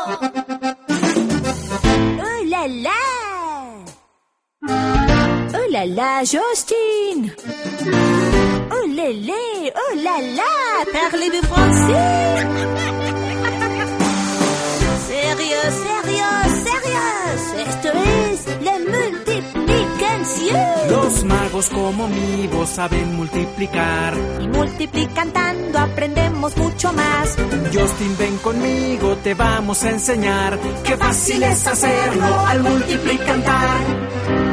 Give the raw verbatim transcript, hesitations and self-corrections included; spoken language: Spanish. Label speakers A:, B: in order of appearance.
A: Oh là là! Oh là là, Justine! Oh lélé! Oh là là! Parlez-vous français? Sérieux, sérieux, sérieux. Esto es la multiplicación.
B: Los magos como mi voz saben multiplicar.
A: Y multiplicando aprendemos mucho más.
B: Justin, ven conmigo, te vamos a enseñar. Qué fácil es hacerlo al multiplicar.